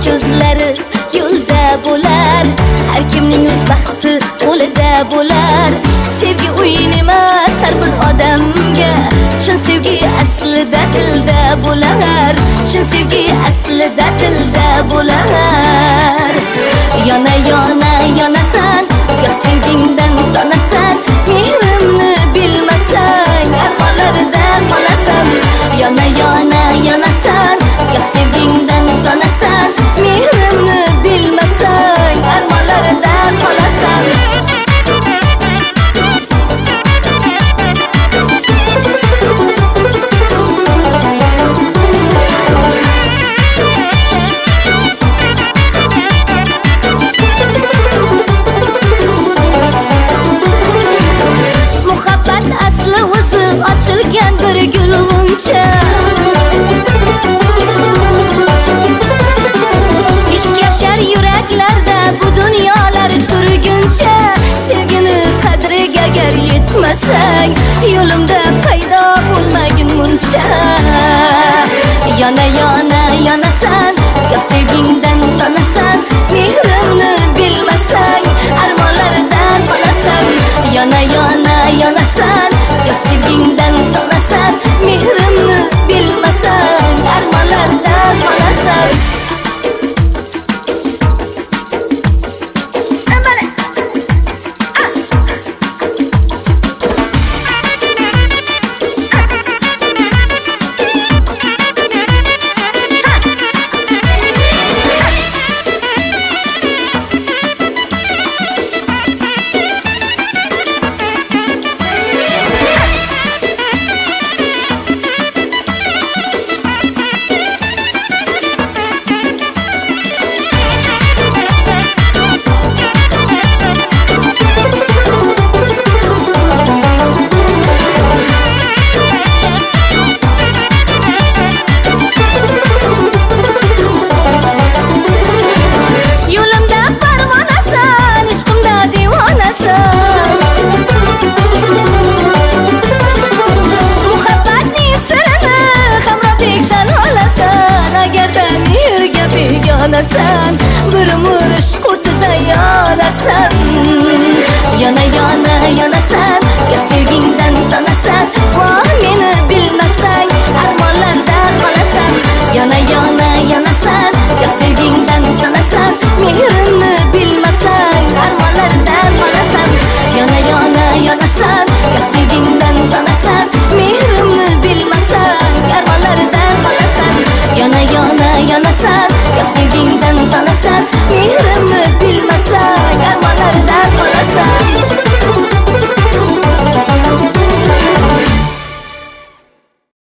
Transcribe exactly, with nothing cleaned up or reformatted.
ko'zlari yo'lda bo'lar. Har kimning o'z baxti qo'lida bo'lar. Sevgi o'yin emas har bir odamga. Chin sevgi aslida dilda bo'lar. Chin sevgi aslida dilda bo'lar. Yana yana yonasan, yo sevgingdan tonasan, mehrimni bilmasang, armonlarda qolasan. Yana yana yonasan, yo sevgingdan tonasan, mehrimni bilmasang, armonlarda qolasan. Açılgan bir gül g'uncha, ishq yashar yuraklarda bu dunyolar turguncha. Sevgini qadriga agar yetmasang, yo'limda paydo bo'lmagin muncha. Yana yana yonasan, yo sevgingdan tonasan, mehrimni bilmasang, armonlardan qolasan. Yana yana yonasan, yo sevgingdan tonasan, mehrimni bilmasang, armonlardan qolasan. Bir umr ishq